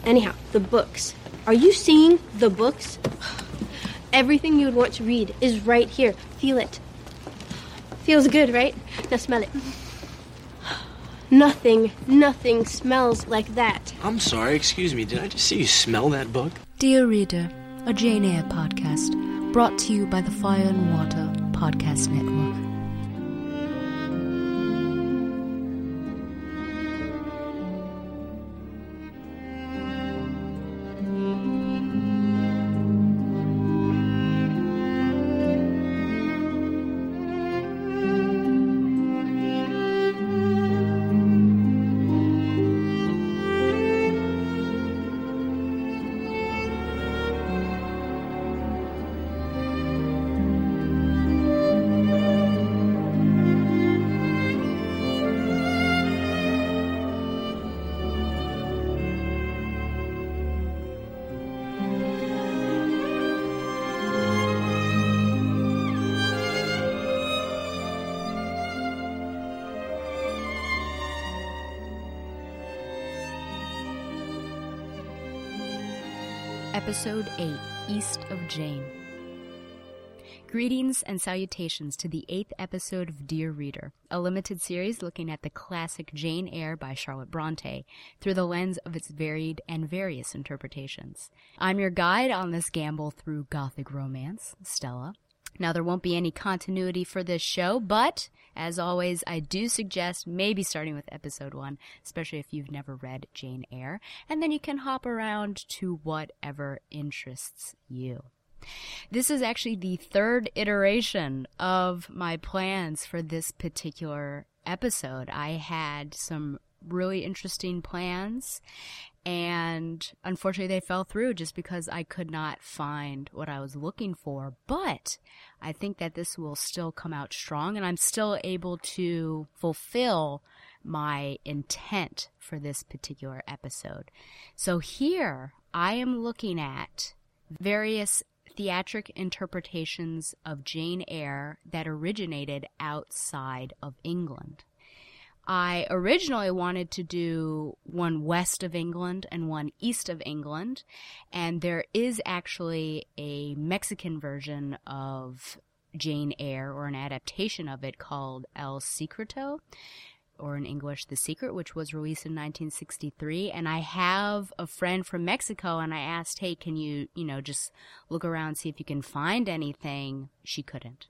Anyhow, the books. Are you seeing the books? Everything you would want to read is right here. Feel it. Feels good, right? Now smell it. Nothing smells like that. I'm sorry, excuse me. Did I just see you smell that book? Dear Reader, a Jane Eyre podcast brought to you by the Fire and Water Podcast Network. Episode 8, East of Jane. Greetings and salutations to the 8th episode of Dear Reader, a limited series looking at the classic Jane Eyre by Charlotte Bronte through the lens of its varied and various interpretations. I'm your guide on this gamble through Gothic romance, Stella. Now, there won't be any continuity for this show, but, as always, I do suggest maybe starting with episode 1, especially if you've never read Jane Eyre, and then you can hop around to whatever interests you. This is actually the third iteration of my plans for this particular episode. I had some really interesting plans, and unfortunately they fell through just because I could not find what I was looking for. But I think that this will still come out strong, and I'm still able to fulfill my intent for this particular episode. So here I am looking at various theatric interpretations of Jane Eyre that originated outside of England. I originally wanted to do one west of England and one east of England, and there is actually a Mexican version of Jane Eyre, or an adaptation of it, called El Secreto, or in English, The Secret, which was released in 1963, and I have a friend from Mexico, and I asked, hey, can you, just look around, see if you can find anything? She couldn't.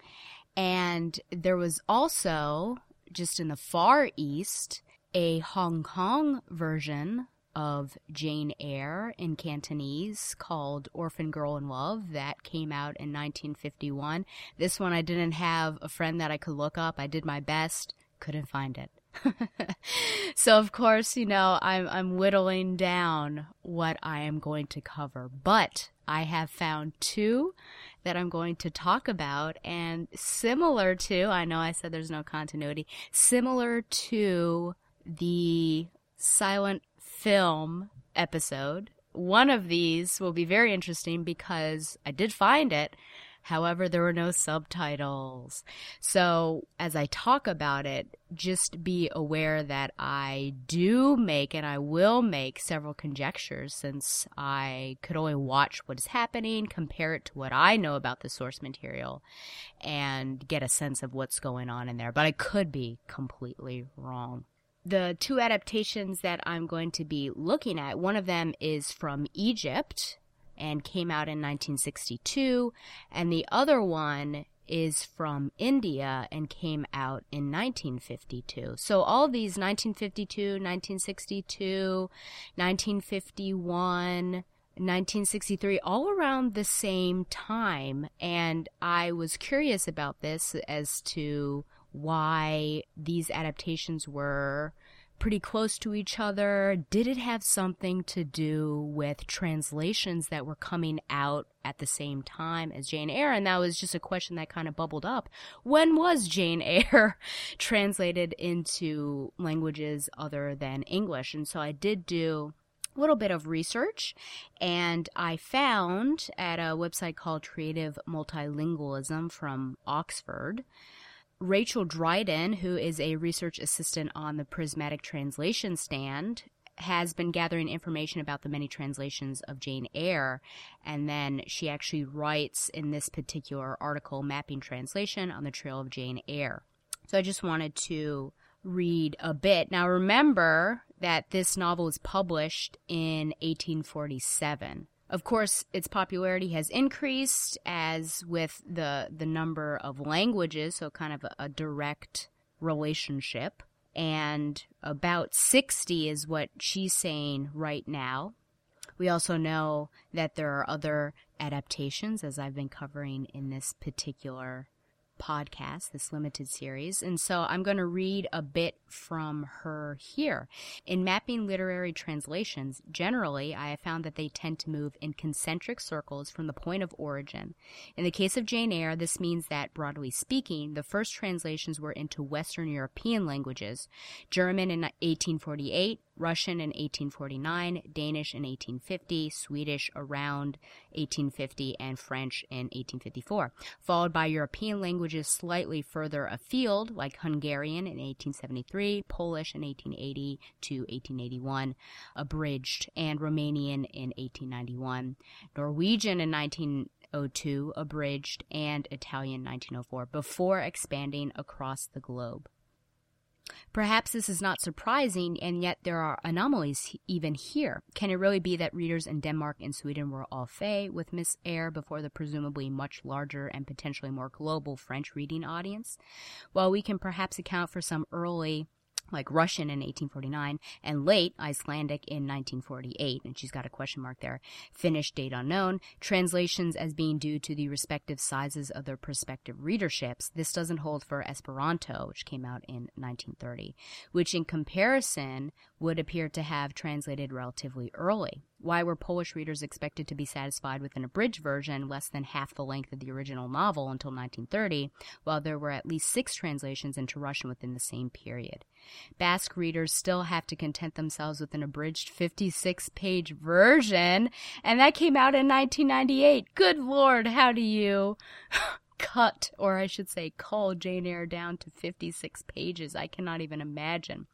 And there was also, just in the Far East, a Hong Kong version of Jane Eyre in Cantonese called Orphan Girl in Love that came out in 1951. This one I didn't have a friend that I could look up. I did my best, couldn't find it. So of course, I'm whittling down what I am going to cover, but I have found two that I'm going to talk about, and similar to, I know I said there's no continuity, similar to the silent film episode. One of these will be very interesting because I did find it. However, there were no subtitles. So as I talk about it, just be aware that I do make, and I will make, several conjectures, since I could only watch what is happening, compare it to what I know about the source material, and get a sense of what's going on in there. But I could be completely wrong. The two adaptations that I'm going to be looking at, one of them is from Egypt and came out in 1962, and the other one is from India and came out in 1952. So all these 1952, 1962, 1951, 1963, all around the same time, and I was curious about this as to why these adaptations were pretty close to each other. Did it have something to do with translations that were coming out at the same time as Jane Eyre? And that was just a question that kind of bubbled up. When was Jane Eyre translated into languages other than English? And so I did do a little bit of research, and I found at a website called Creative Multilingualism from Oxford, Rachel Dryden, who is a research assistant on the Prismatic Translation Stand, has been gathering information about the many translations of Jane Eyre, and then she actually writes in this particular article, Mapping Translation on the Trail of Jane Eyre. So I just wanted to read a bit. Now remember that this novel was published in 1847. Of course, its popularity has increased as with the number of languages, so kind of a direct relationship. And about 60 is what she's saying right now. We also know that there are other adaptations, as I've been covering in this particular podcast, this limited series. And so I'm going to read a bit from her here. In mapping literary translations, generally, I have found that they tend to move in concentric circles from the point of origin. In the case of Jane Eyre, this means that, broadly speaking, the first translations were into Western European languages, German in 1848, Russian in 1849, Danish in 1850, Swedish around 1850, and French in 1854, followed by European languages slightly further afield, like Hungarian in 1873, Polish in 1880 to 1881, abridged, and Romanian in 1891, Norwegian in 1902, abridged, and Italian 1904, before expanding across the globe. Perhaps this is not surprising, and yet there are anomalies even here. Can it really be that readers in Denmark and Sweden were au fait with Miss Eyre before the presumably much larger and potentially more global French reading audience? Well, we can perhaps account for some early, like Russian in 1849, and late Icelandic in 1948, and she's got a question mark there, Finnish date unknown, translations as being due to the respective sizes of their prospective readerships. This doesn't hold for Esperanto, which came out in 1930, which in comparison would appear to have translated relatively early. Why were Polish readers expected to be satisfied with an abridged version less than half the length of the original novel until 1930, while there were at least 6 translations into Russian within the same period? Basque readers still have to content themselves with an abridged 56-page version, and that came out in 1998. Good Lord, how do you cut, or I should say cull, Jane Eyre down to 56 pages? I cannot even imagine.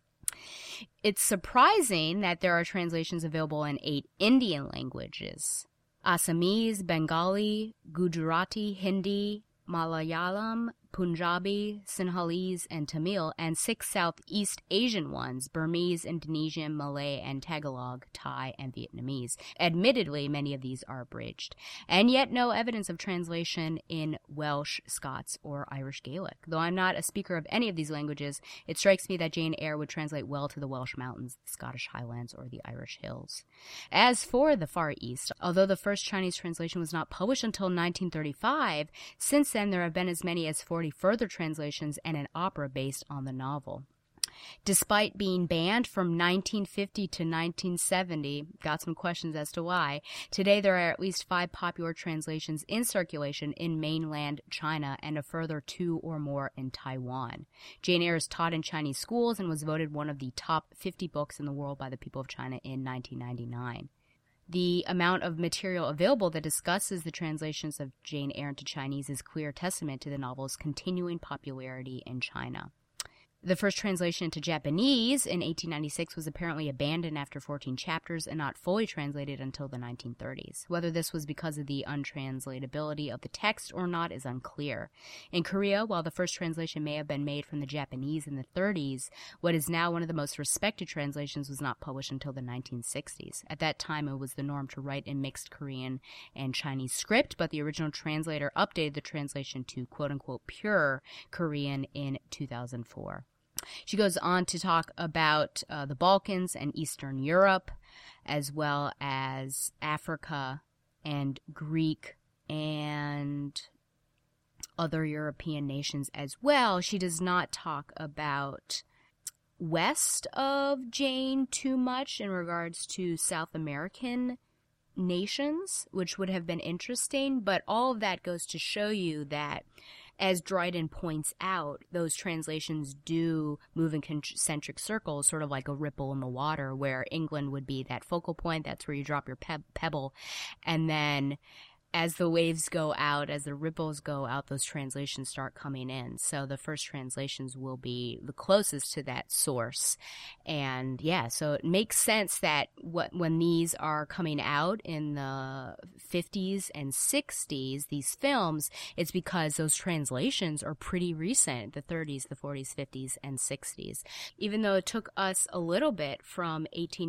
It's surprising that there are translations available in 8 Indian languages: Assamese, Bengali, Gujarati, Hindi, Malayalam, Punjabi, Sinhalese, and Tamil, and 6 Southeast Asian ones: Burmese, Indonesian, Malay, and Tagalog, Thai, and Vietnamese. Admittedly, many of these are abridged, and yet no evidence of translation in Welsh, Scots, or Irish Gaelic. Though I'm not a speaker of any of these languages, it strikes me that Jane Eyre would translate well to the Welsh Mountains, the Scottish Highlands, or the Irish Hills. As for the Far East, although the first Chinese translation was not published until 1935, since then there have been as many as 40 further translations and an opera based on the novel. Despite being banned from 1950 to 1970, got some questions as to why, today there are at least 5 popular translations in circulation in mainland China and a further 2 or more in Taiwan. Jane Eyre is taught in Chinese schools and was voted one of the top 50 books in the world by the people of China in 1999. The amount of material available that discusses the translations of Jane Eyre into Chinese is clear testament to the novel's continuing popularity in China. The first translation into Japanese in 1896 was apparently abandoned after 14 chapters and not fully translated until the 1930s. Whether this was because of the untranslatability of the text or not is unclear. In Korea, while the first translation may have been made from the Japanese in the 30s, what is now one of the most respected translations was not published until the 1960s. At that time, it was the norm to write in mixed Korean and Chinese script, but the original translator updated the translation to quote-unquote pure Korean in 2004. She goes on to talk about the Balkans and Eastern Europe, as well as Africa and Greek and other European nations as well. She does not talk about west of Jane too much in regards to South American nations, which would have been interesting, but all of that goes to show you that, as Dryden points out, those translations do move in concentric circles, sort of like a ripple in the water, where England would be that focal point. That's where you drop your pebble. And then as the waves go out, as the ripples go out, those translations start coming in. So the first translations will be the closest to that source. And yeah, so it makes sense that when these are coming out in the 50s and 60s, these films, it's because those translations are pretty recent, the 30s, the 40s, 50s, and 60s. Even though it took us a little bit from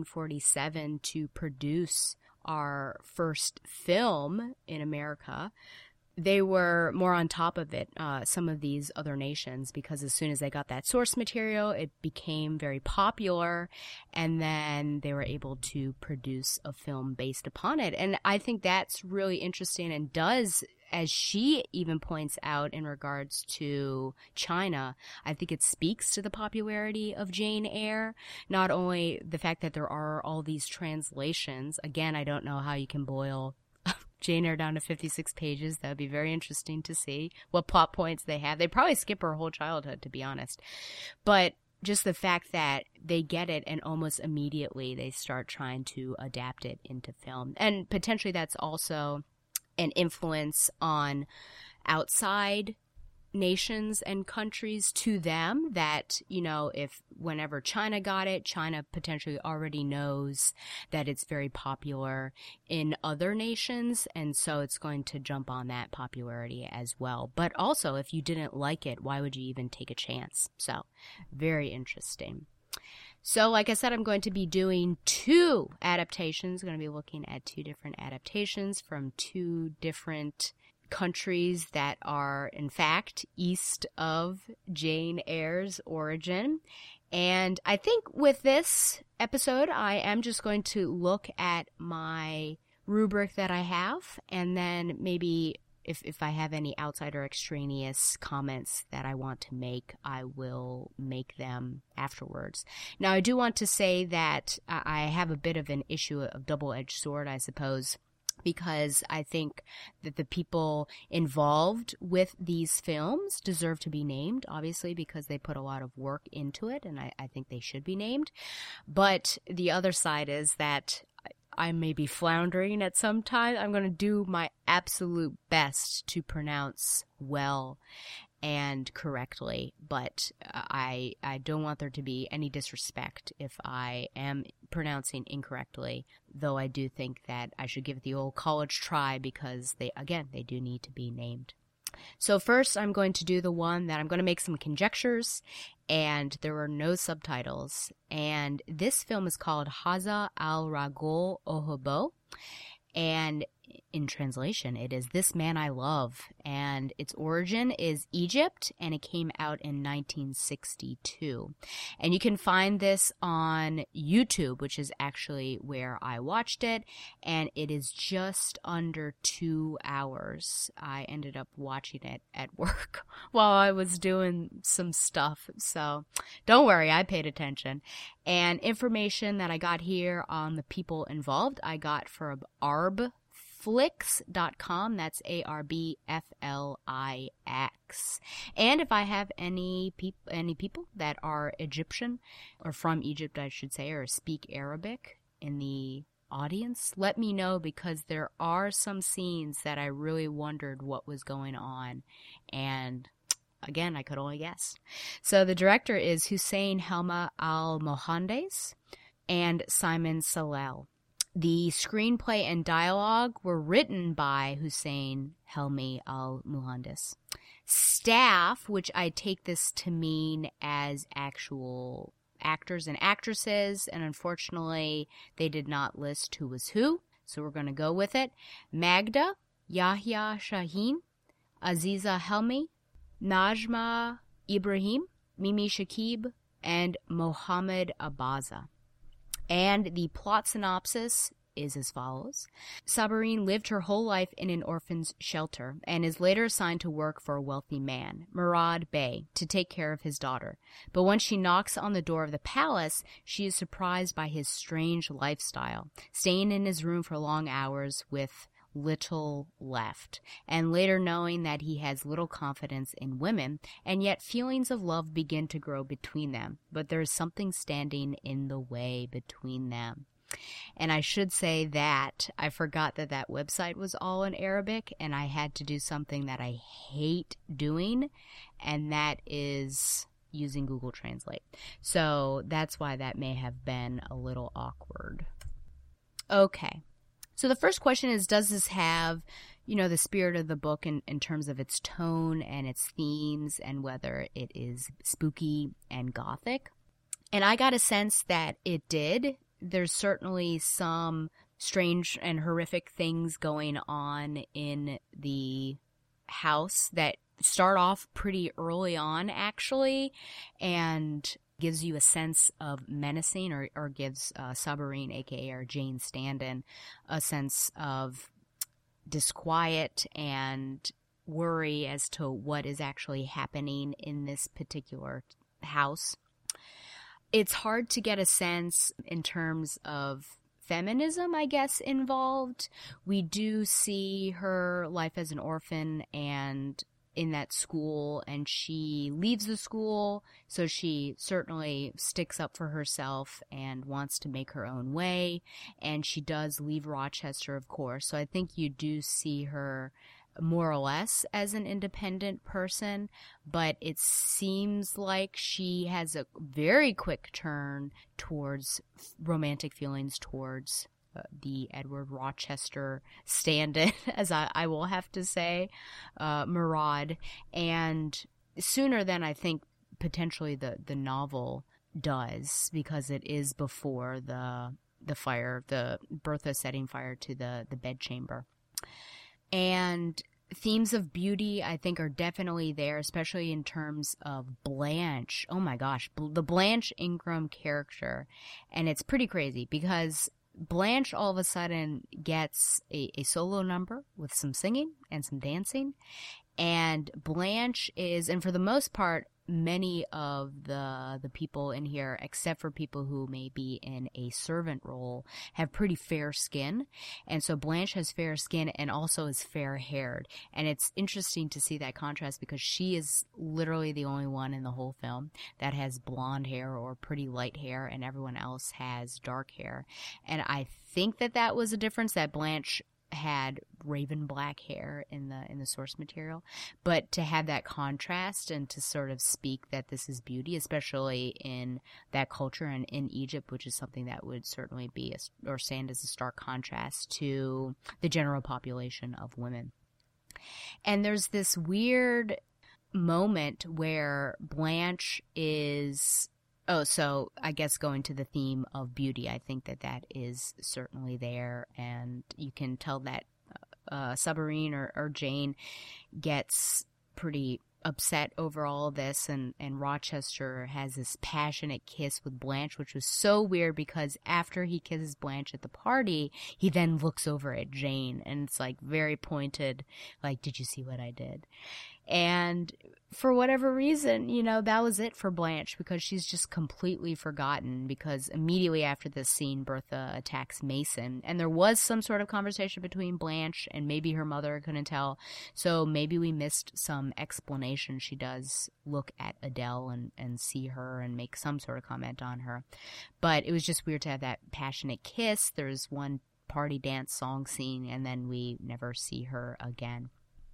1847 to produce our first film in America, they were more on top of it, some of these other nations, because as soon as they got that source material, it became very popular, and then they were able to produce a film based upon it. And I think that's really interesting, and does, as she even points out in regards to China, I think it speaks to the popularity of Jane Eyre. Not only the fact that there are all these translations. Again, I don't know how you can boil Jane Eyre down to 56 pages. That would be very interesting to see what plot points they have. They probably skip her whole childhood, to be honest. But just the fact that they get it and almost immediately they start trying to adapt it into film. And potentially that's also an influence on outside nations and countries to them, that, you know, if whenever China got it, China potentially already knows that it's very popular in other nations, and so it's going to jump on that popularity as well. But also, if you didn't like it, why would you even take a chance? So, very interesting. So, like I said, I'm going to be doing 2 adaptations. I'm going to be looking at 2 different adaptations from 2 different countries that are, in fact, east of Jane Eyre's origin. And I think with this episode, I am just going to look at my rubric that I have, and then maybe if I have any outside or extraneous comments that I want to make, I will make them afterwards. Now, I do want to say that I have a bit of an issue of double-edged sword, I suppose, because I think that the people involved with these films deserve to be named, obviously, because they put a lot of work into it, and I think they should be named. But the other side is that I may be floundering at some time. I'm going to do my absolute best to pronounce well and correctly, but I don't want there to be any disrespect if I am pronouncing incorrectly, though I do think that I should give it the old college try, because they do need to be named. So first, I'm going to do the one that I'm going to make some conjectures, and there are no subtitles. And this film is called Haza al-Ragol Ohobo, and in translation, it is This Man I Love, and its origin is Egypt, and it came out in 1962. And you can find this on YouTube, which is actually where I watched it, and it is just under 2 hours. I ended up watching it at work while I was doing some stuff, so don't worry, I paid attention. And information that I got here on the people involved, I got from arbflix.com. That's ARBFLIX. And if I have any people that are Egyptian, or from Egypt, I should say, or speak Arabic in the audience, let me know, because there are some scenes that I really wondered what was going on, and again, I could only guess. So the director is Hussein Helmi Al-Mohandes and Simon Saleh. The screenplay and dialogue were written by Hussein Helmi Al-Mohandes. Staff, which I take this to mean as actual actors and actresses, and unfortunately they did not list who was who, so we're going to go with it. Magda, Yahya Shaheen, Aziza Helmi, Najma Ibrahim, Mimi Shakib, and Mohammed Abaza. And the plot synopsis is as follows. Sabarine lived her whole life in an orphan's shelter and is later assigned to work for a wealthy man, Murad Bey, to take care of his daughter. But when she knocks on the door of the palace, she is surprised by his strange lifestyle, staying in his room for long hours with little left, and later knowing that he has little confidence in women, and yet feelings of love begin to grow between them, but there is something standing in the way between them. And I should say that I forgot that that website was all in Arabic, and I had to do something that I hate doing, and that is using Google Translate. So that's why that may have been a little awkward. Okay. So the first question is, does this have, the spirit of the book in terms of its tone and its themes and whether it is spooky and gothic? And I got a sense that it did. There's certainly some strange and horrific things going on in the house that start off pretty early on, actually, and gives you a sense of menacing, or gives Sabrine, aka Jane Standen, a sense of disquiet and worry as to what is actually happening in this particular house. It's hard to get a sense in terms of feminism, I guess, involved. We do see her life as an orphan and in that school, and she leaves the school, so she certainly sticks up for herself and wants to make her own way, and she does leave Rochester, of course. So I think you do see her more or less as an independent person, but it seems like she has a very quick turn towards romantic feelings towards the Edward Rochester stand-in, as I will have to say, Murad, and sooner than I think potentially the novel does, because it is before the fire, the Bertha setting fire to the bedchamber. And themes of beauty, I think, are definitely there, especially in terms of Blanche. Oh my gosh, the Blanche Ingram character. And it's pretty crazy because Blanche all of a sudden gets a solo number with some singing and some dancing. And Blanche is, and for the most part, many of the people in here, except for people who may be in a servant role, have pretty fair skin. And so Blanche has fair skin and also is fair-haired. And it's interesting to see that contrast because she is literally the only one in the whole film that has blonde hair or pretty light hair, and everyone else has dark hair. And I think that was a difference, that Blanche had raven black hair in the source material, but to have that contrast and to sort of speak that this is beauty, especially in that culture and in Egypt, which is something that would certainly be or stand as a stark contrast to the general population of women. And there's this weird moment where Blanche is, so I guess going to the theme of beauty, I think that is certainly there, and you can tell that Sabrine or Jane gets pretty upset over all of this, and Rochester has this passionate kiss with Blanche, which was so weird because after he kisses Blanche at the party, he then looks over at Jane, and it's like very pointed, like, did you see what I did? And for whatever reason, that was it for Blanche, because she's just completely forgotten, because immediately after this scene, Bertha attacks Mason. And there was some sort of conversation between Blanche and maybe her mother, I couldn't tell. So maybe we missed some explanation. She does look at Adele and see her and make some sort of comment on her. But it was just weird to have that passionate kiss. There's one party dance song scene, and then we never see her again.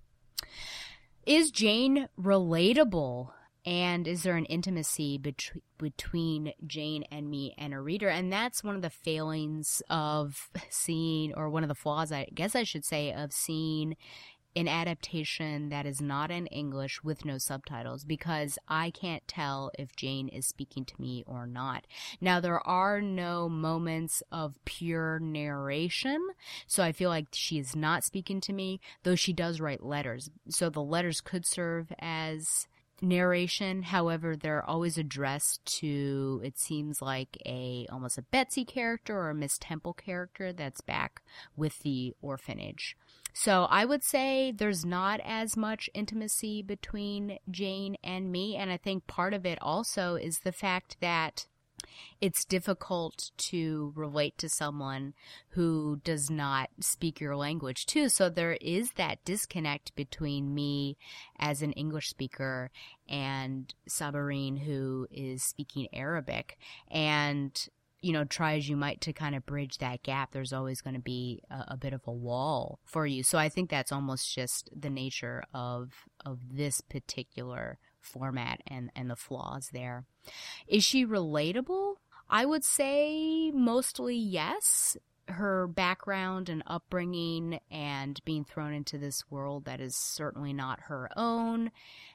Is Jane relatable? And is there an intimacy between Jane and me and a reader? And that's one of the failings of seeing, or one of the flaws, I guess I should say, of seeing an adaptation that is not in English with no subtitles, because I can't tell if Jane is speaking to me or not. Now, there are no moments of pure narration, so I feel like she is not speaking to me, though she does write letters. So the letters could serve as narration. However, they're always addressed to, it seems like, almost a Betsy character or a Miss Temple character that's back with the orphanage. So I would say there's not as much intimacy between Jane and me, and I think part of it also is the fact that it's difficult to relate to someone who does not speak your language too. So there is that disconnect between me as an English speaker and Sabrine, who is speaking Arabic. And try as you might to kind of bridge that gap, there's always going to be a bit of a wall for you. So I think that's almost just the nature of this particular format and the flaws there. Is she relatable? I would say mostly yes. Her background and upbringing and being thrown into this world that is certainly not her own.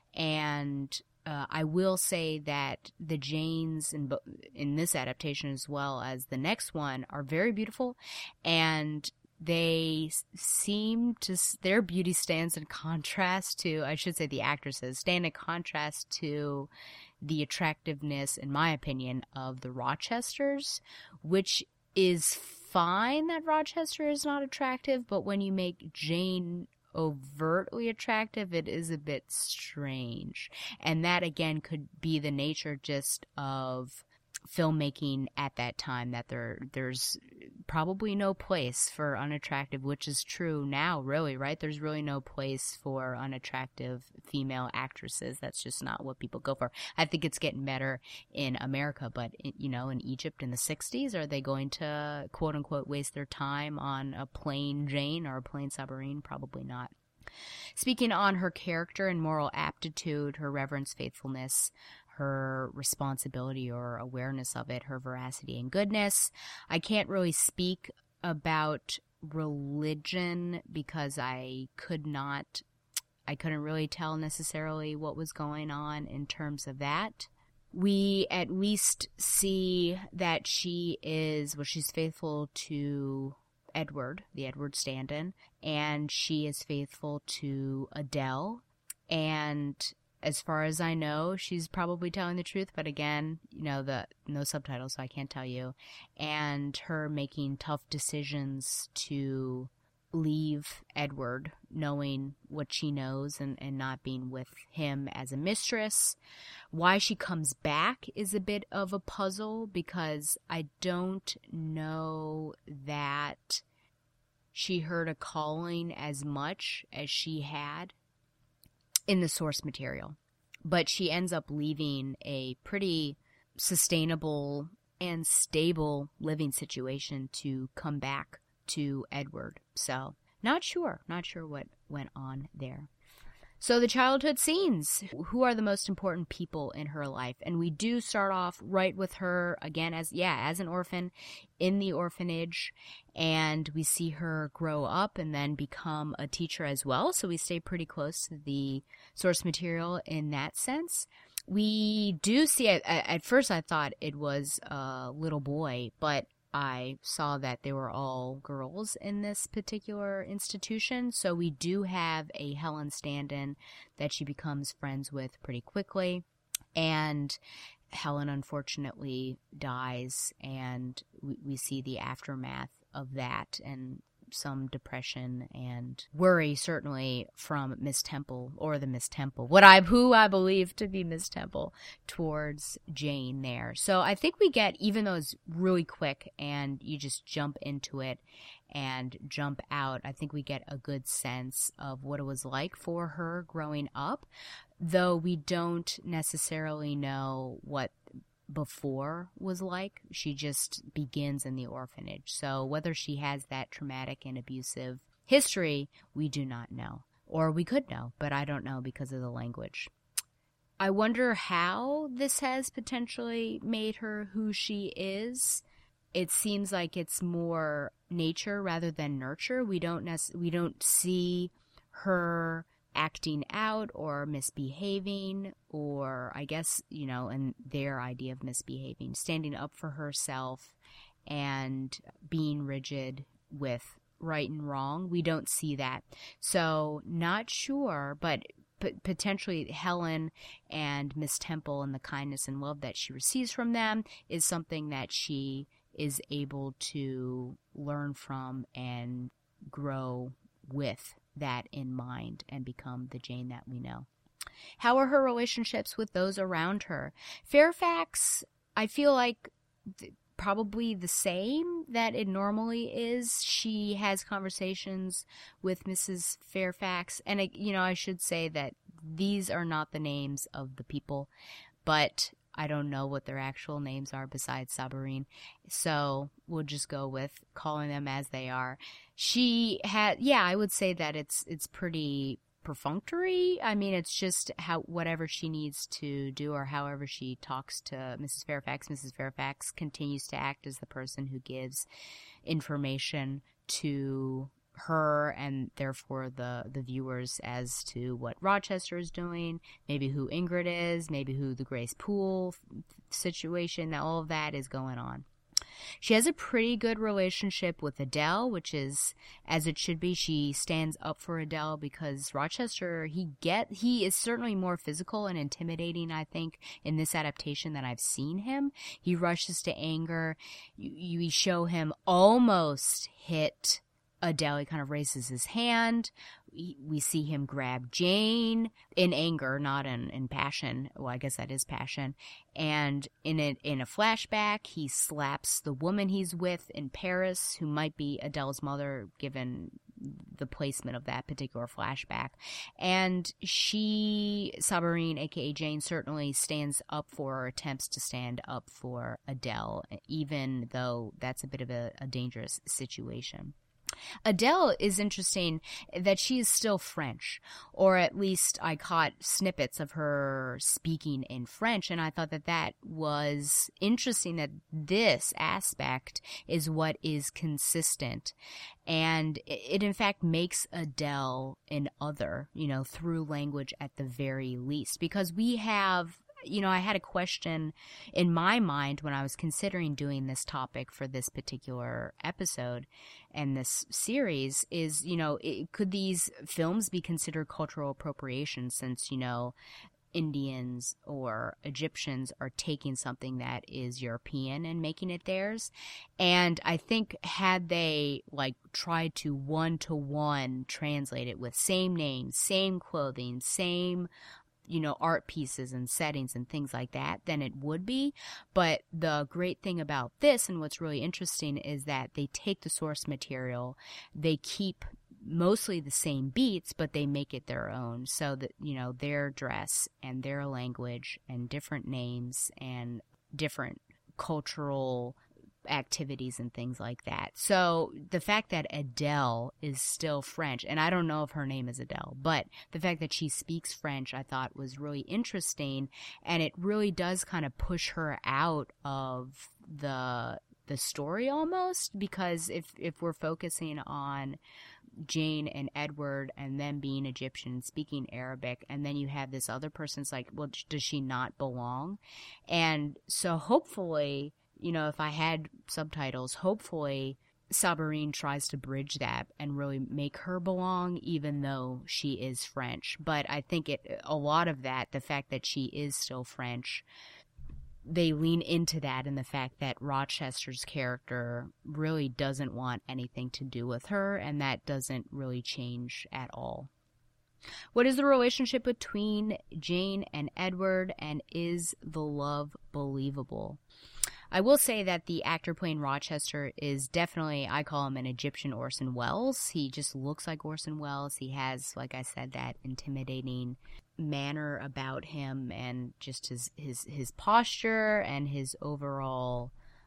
And I will say that the Janes in this adaptation as well as the next one are very beautiful, and they seem to, their beauty stands in contrast to, I should say the actresses, stand in contrast to the attractiveness, in my opinion, of the Rochesters, which is fine that Rochester is not attractive, but when you make Jane overtly attractive, it is a bit strange. And that again could be the nature just of filmmaking at that time, that there's probably no place for unattractive, which is true now, really, right? There's really no place for unattractive female actresses. That's just not what people go for. I think it's getting better in America, but in Egypt in the 60s, are they going to quote unquote waste their time on a plain Jane or a plain Sabarine? Probably not. Speaking on her character and moral aptitude, her reverence, faithfulness, her responsibility or awareness of it, her veracity and goodness. I can't really speak about religion because I couldn't really tell necessarily what was going on in terms of that. We at least see that she's faithful to Edward, the Edward Stanton, and she is faithful to Adele, and as far as I know, she's probably telling the truth, but again, no subtitles, so I can't tell you. And her making tough decisions to leave Edward, knowing what she knows and not being with him as a mistress. Why she comes back is a bit of a puzzle, because I don't know that she heard a calling as much as she had in the source material. But she ends up leaving a pretty sustainable and stable living situation to come back to Edward. So, not sure what went on there. So the childhood scenes. Who are the most important people in her life? And we do start off right with her, again, as an orphan in the orphanage. And we see her grow up and then become a teacher as well. So we stay pretty close to the source material in that sense. We do see, at first I thought it was a little boy, but I saw that they were all girls in this particular institution. So we do have a Helen Stanton that she becomes friends with pretty quickly. And Helen unfortunately dies, and we see the aftermath of that and some depression and worry, certainly, from Miss Temple, or the Miss Temple, who I believe to be Miss Temple, towards Jane there. So I think we get, even though it's really quick and you just jump into it and jump out, I think we get a good sense of what it was like for her growing up, though we don't necessarily know what before was like. She just begins in the orphanage. So whether she has that traumatic and abusive history, we do not know. Or we could know, but I don't know because of the language. I wonder how this has potentially made her who she is. It seems like it's more nature rather than nurture. We don't see her acting out or misbehaving, or I guess, and their idea of misbehaving, standing up for herself and being rigid with right and wrong. We don't see that. So not sure, but potentially Helen and Miss Temple and the kindness and love that she receives from them is something that she is able to learn from and grow with that in mind and become the Jane that we know. How are her relationships with those around her? Fairfax, I feel like probably the same that it normally is. She has conversations with Mrs. Fairfax, and I should say that these are not the names of the people, but I don't know what their actual names are besides Sabrine, so we'll just go with calling them as they are. She had, yeah, I would say that it's pretty perfunctory. I mean, it's just whatever she needs to do or however she talks to Mrs. Fairfax. Mrs. Fairfax continues to act as the person who gives information to her and therefore the viewers as to what Rochester is doing, maybe who Ingrid is, maybe who the Grace Poole situation, all of that is going on. She has a pretty good relationship with Adele, which is as it should be. She stands up for Adele because Rochester, he is certainly more physical and intimidating, I think, in this adaptation than I've seen him. He rushes to anger. You show him almost hit Adele. He kind of raises his hand. We see him grab Jane in anger, not in passion. Well, I guess that is passion. And in a flashback, he slaps the woman he's with in Paris, who might be Adele's mother, given the placement of that particular flashback. And Sabrine, aka Jane, certainly stands up for, or attempts to stand up for Adele, even though that's a bit of a dangerous situation. Adele is interesting that she is still French, or at least I caught snippets of her speaking in French, and I thought that was interesting, that this aspect is what is consistent, and it in fact makes Adele an other, through language at the very least, because we have... I had a question in my mind when I was considering doing this topic for this particular episode and this series is, could these films be considered cultural appropriation since, Indians or Egyptians are taking something that is European and making it theirs? And I think had they tried to one-to-one translate it with same names, same clothing, same art pieces and settings and things like that, then it would be. But the great thing about this, and what's really interesting, is that they take the source material, they keep mostly the same beats, but they make it their own, so that, their dress and their language and different names and different cultural activities and things like that. So the fact that Adele is still French, and I don't know if her name is Adele, but the fact that she speaks French I thought was really interesting, and it really does kind of push her out of the story almost, because if we're focusing on Jane and Edward and them being Egyptian, speaking Arabic, and then you have this other person's like, well, does she not belong? And so hopefully, if I had subtitles, hopefully Sabrine tries to bridge that and really make her belong, even though she is French. But I think a lot of that, the fact that she is still French, they lean into that, in the fact that Rochester's character really doesn't want anything to do with her, and that doesn't really change at all. What is the relationship between Jane and Edward, and is the love believable? I will say that the actor playing Rochester is definitely, I call him an Egyptian Orson Welles. He just looks like Orson Welles. He has, like I said, that intimidating manner about him, and just his posture and his overall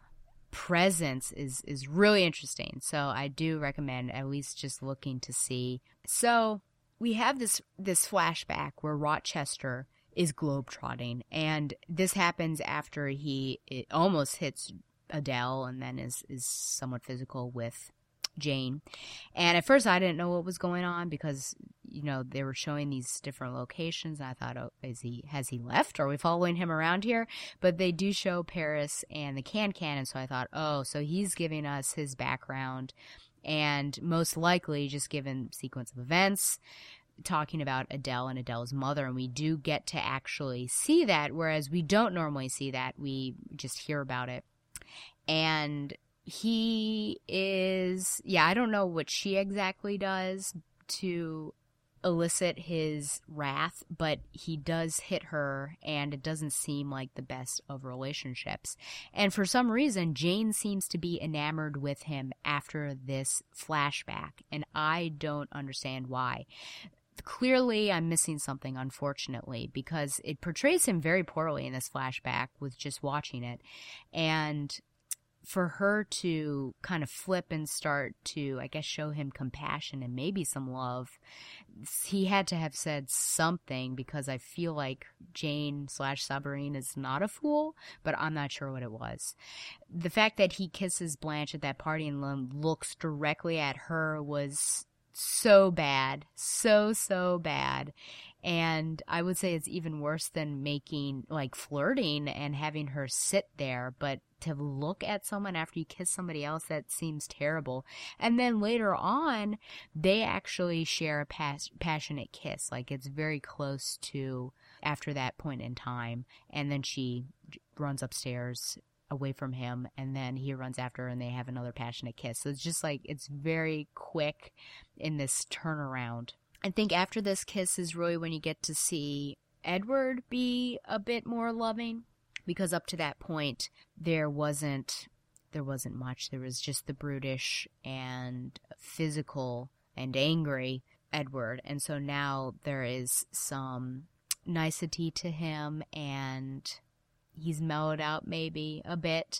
presence is really interesting. So I do recommend at least just looking to see. So we have this flashback where Rochester is globetrotting, and this happens after it almost hits Adele and then is somewhat physical with Jane. And at first I didn't know what was going on, because they were showing these different locations, and I thought, oh, has he left? Are we following him around here? But they do show Paris and the Can-Can, and so I thought, oh, so he's giving us his background, and most likely just given sequence of events talking about Adele and Adele's mother, and we do get to actually see that, whereas we don't normally see that. We just hear about it. And he is, I don't know what she exactly does to elicit his wrath, but he does hit her, and it doesn't seem like the best of relationships. And for some reason, Jane seems to be enamored with him after this flashback, and I don't understand why. clearly I'm missing something, unfortunately, because it portrays him very poorly in this flashback with just watching it. And for her to kind of flip and start to, I guess, show him compassion and maybe some love, he had to have said something, because I feel like Jane/Sabrine is not a fool, but I'm not sure what it was. The fact that he kisses Blanche at that party and then looks directly at her was so bad. So bad. And I would say it's even worse than flirting and having her sit there, but to look at someone after you kiss somebody else, that seems terrible. And then later on, they actually share a passionate kiss. Like, it's very close to after that point in time. And then she runs upstairs away from him, and then he runs after her and they have another passionate kiss. So it's just like, it's very quick in this turnaround. I think after this kiss is really when you get to see Edward be a bit more loving, because up to that point there wasn't much. There was just the brutish and physical and angry Edward. And so now there is some nicety to him, and he's mellowed out maybe a bit.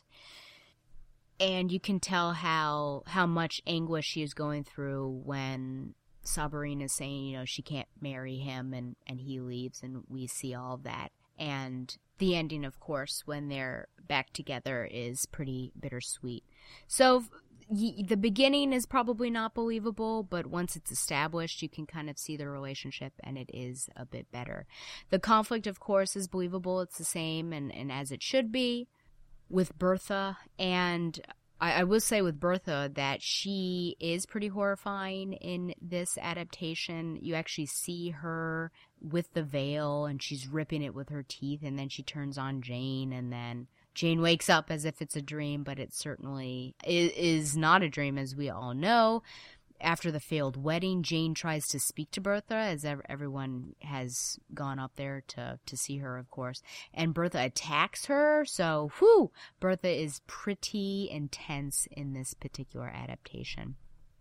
And you can tell how much anguish she is going through when Sabrine is saying, she can't marry him, and he leaves, and we see all of that. And the ending, of course, when they're back together, is pretty bittersweet. So the beginning is probably not believable, but once it's established, you can kind of see the relationship, and it is a bit better. The conflict, of course, is believable. It's the same, and as it should be, with Bertha. And I will say with Bertha that she is pretty horrifying in this adaptation. You actually see her with the veil, and she's ripping it with her teeth, and then she turns on Jane, and then Jane wakes up as if it's a dream, but it certainly is not a dream, as we all know. After the failed wedding, Jane tries to speak to Bertha, as everyone has gone up there to see her, of course. And Bertha attacks her, so Bertha is pretty intense in this particular adaptation.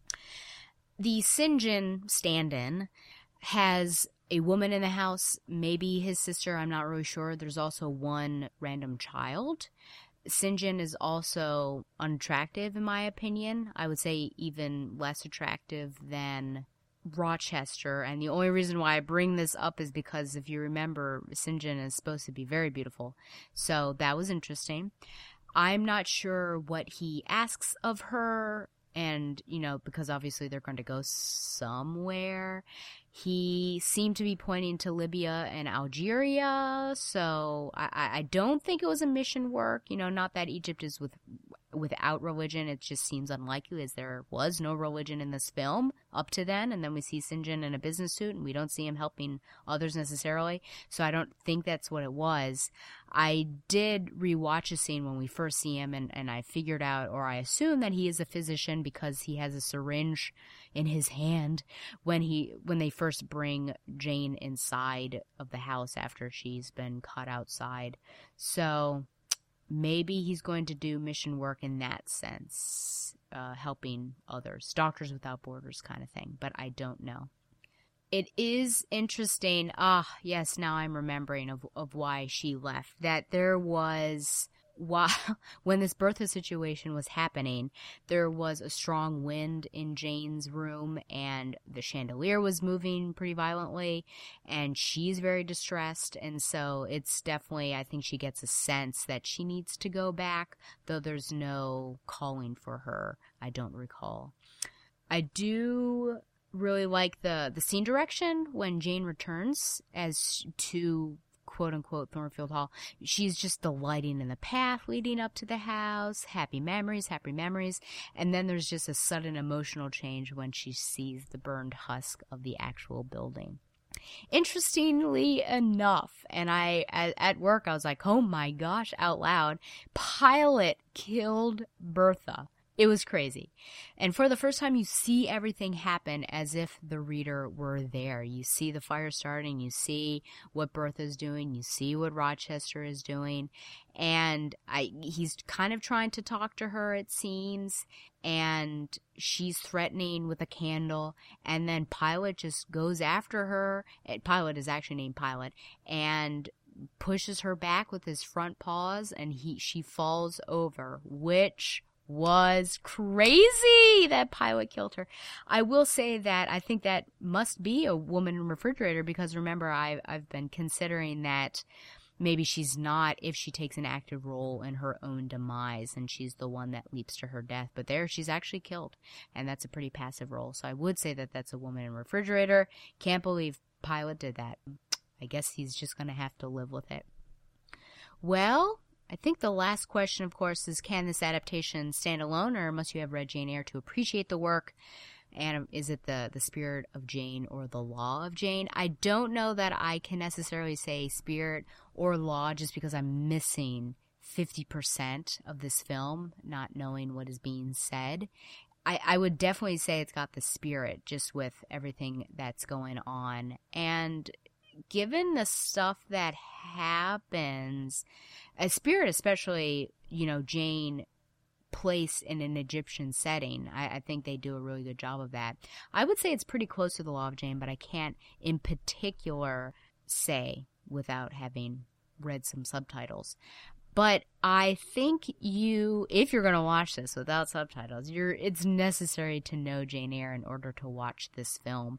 The St. John stand-in has a woman in the house, maybe his sister, I'm not really sure. There's also one random child. St. John is also unattractive, in my opinion. I would say even less attractive than Rochester. And the only reason why I bring this up is because, if you remember, St. John is supposed to be very beautiful. So that was interesting. I'm not sure what he asks of her. And, because obviously they're going to go somewhere. He seemed to be pointing to Libya and Algeria, so I don't think it was a mission work. Not that Egypt is without religion. It just seems unlikely, as there was no religion in this film up to then. And then we see St. John in a business suit, and we don't see him helping others necessarily. So I don't think that's what it was. I did rewatch a scene when we first see him, and I figured out, or I assume, that he is a physician, because he has a syringe in his hand when they first bring Jane inside of the house after she's been caught outside. So maybe he's going to do mission work in that sense, helping others, Doctors Without Borders kind of thing, but I don't know. It is interesting, yes, now I'm remembering of why she left, that there was, when this Bertha situation was happening, there was a strong wind in Jane's room, and the chandelier was moving pretty violently, and she's very distressed, and so it's definitely, I think she gets a sense that she needs to go back, though there's no calling for her, I don't recall. I do really like the scene direction when Jane returns as to quote-unquote Thornfield Hall. She's just the lighting in the path leading up to the house, happy memories, and then there's just a sudden emotional change when she sees the burned husk of the actual building. Interestingly enough, and at work I was like, oh my gosh, out loud, Pilot killed Bertha. It was crazy. And for the first time, you see everything happen as if the reader were there. You see the fire starting, you see what Bertha's doing, you see what Rochester is doing. And he's kind of trying to talk to her, it seems. And she's threatening with a candle. And then Pilot just goes after her. Pilot is actually named Pilot. And pushes her back with his front paws. And she falls over, which was crazy that Pilot killed her. I will say that I think that must be a woman refrigerator, because remember, I've been considering that maybe she's not, if she takes an active role in her own demise and she's the one that leaps to her death. But there, she's actually killed, and that's a pretty passive role. So I would say that that's a woman in refrigerator. Can't believe Pilot did that. I guess he's just going to have to live with it. Well, I think the last question, of course, is can this adaptation stand alone, or must you have read Jane Eyre to appreciate the work? And is it the spirit of Jane or the law of Jane? I don't know that I can necessarily say spirit or law, just because I'm missing 50% of this film, not knowing what is being said. I would definitely say it's got the spirit, just with everything that's going on. And given the stuff that happens, a spirit, especially, Jane placed in an Egyptian setting, I think they do a really good job of that. I would say it's pretty close to the law of Jane, but I can't in particular say without having read some subtitles. But I think if you're going to watch this without subtitles, it's necessary to know Jane Eyre in order to watch this film.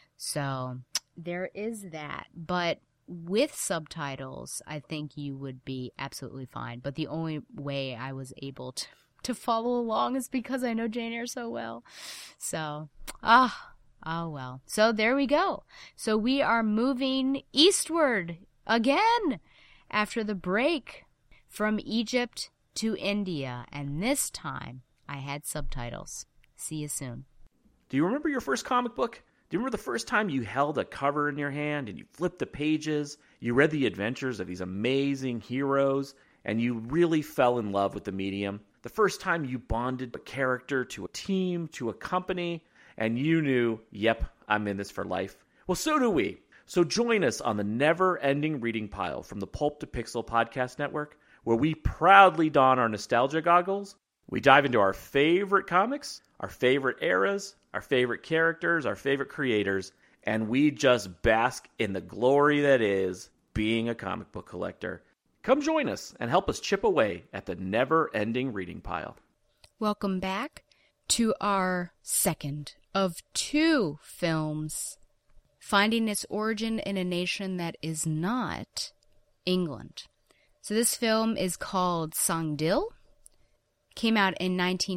So there is that. But with subtitles, I think you would be absolutely fine. But the only way I was able to follow along is because I know Jane Eyre so well. So, oh well. So there we go. So we are moving eastward again after the break from Egypt to India. And this time I had subtitles. See you soon. Do you remember your first comic book? Do you remember the first time you held a cover in your hand and you flipped the pages, you read the adventures of these amazing heroes, and you really fell in love with the medium? The first time you bonded a character to a team, to a company, and you knew, yep, I'm in this for life? Well, so do we. So join us on the never-ending reading pile from the Pulp to Pixel podcast network, where we proudly don our nostalgia goggles. We dive into our favorite comics, our favorite eras, our favorite characters, our favorite creators, and we just bask in the glory that is being a comic book collector. Come join us and help us chip away at the never-ending reading pile. Welcome back to our second of two films finding its origin in a nation that is not England. So this film is called Sangdil, came out in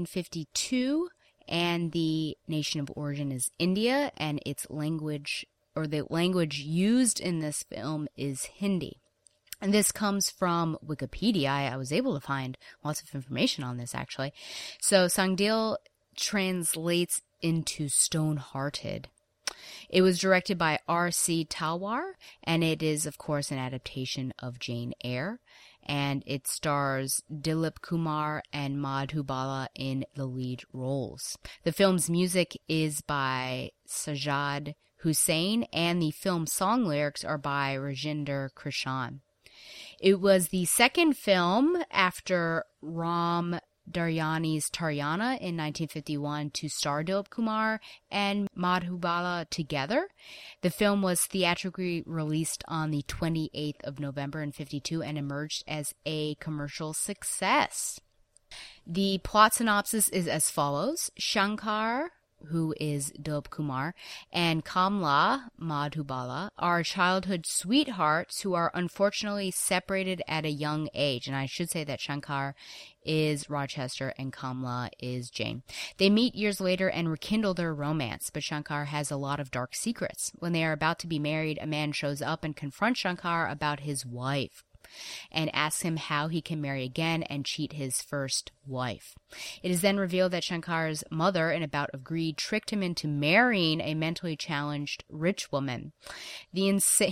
1952, and the nation of origin is India, and its language, or the language used in this film, is Hindi. And this comes from Wikipedia. I was able to find lots of information on this, actually. So Sangdil translates into Stone-Hearted. It was directed by R.C. Talwar, and it is, of course, an adaptation of Jane Eyre. And it stars Dilip Kumar and Madhubala in the lead roles. The film's music is by Sajad Hussain, and the film song lyrics are by Rajinder Krishan. It was the second film after Ram Daryani's Taryana in 1951 to star Dilip Kumar and Madhubala together. The film was theatrically released on the 28th of November in 1952 and emerged as a commercial success. The plot synopsis is as follows. Shankar, who is Dilip Kumar, and Kamla, Madhubala, are childhood sweethearts who are unfortunately separated at a young age. And I should say that Shankar is Rochester and Kamla is Jane. They meet years later and rekindle their romance, but Shankar has a lot of dark secrets. When they are about to be married, a man shows up and confronts Shankar about his wife. and asks him how he can marry again and cheat his first wife. It is then revealed that Shankar's mother, in a bout of greed, tricked him into marrying a mentally challenged rich woman. The